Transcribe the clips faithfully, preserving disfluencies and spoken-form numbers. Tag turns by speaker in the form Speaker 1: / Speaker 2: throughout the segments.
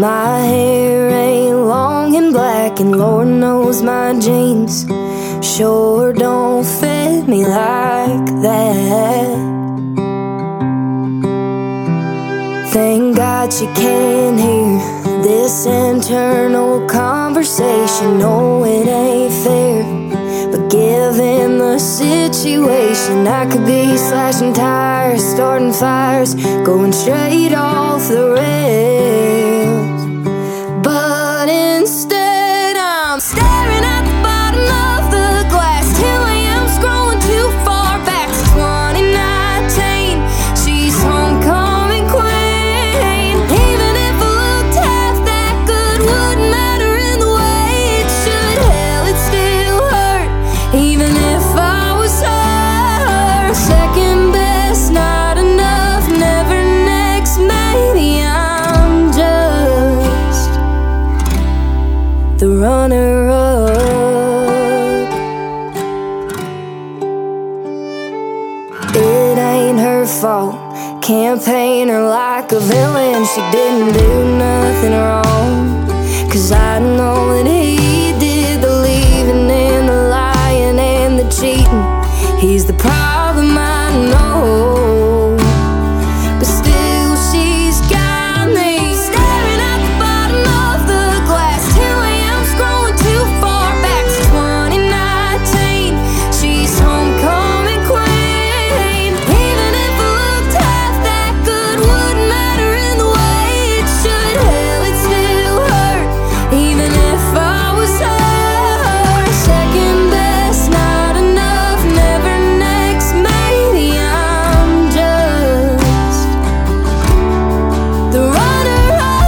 Speaker 1: My hair ain't long and black, and Lord knows my jeans sure don't fit me like that. Thank God you can't hear this internal conversation. No, it ain't fair, but given the situation, I could be slashing tires, starting fires, going straight off the rails. But instead I'm staring at the bottom of the glass till I am scrolling too far back to twenty nineteen. She's homecoming queen. Even if I looked half that good, wouldn't matter in the way it should. Hell, it still hurt, even if I was her. Second best, not enough, never next, maybe I'm just the runner-up. It ain't her fault, can't paint her like a villain. She didn't do nothing wrong, 'cause I know that he did the leaving and the lying and the cheating. He's the problem, I know, but still she's got me staring at the bottom of the glass till I am scrolling too far back to twenty nineteen. She's homecoming queen. Even if I looked half that good, wouldn't matter in the way it should. Hell, it still hurt, even if I was her. Second best, not enough, never next, maybe I'm just the runner-up.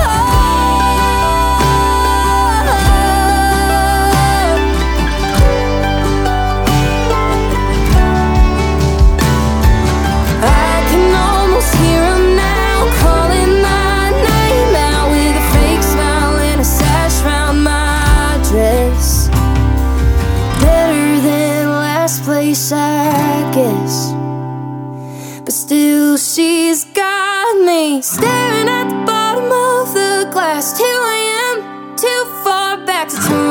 Speaker 1: I can almost hear him now, calling my name out with a fake smile and a sash round my dress. Better than last place, I guess, but still she's got me staring at the bottom of the glass till I am too far back to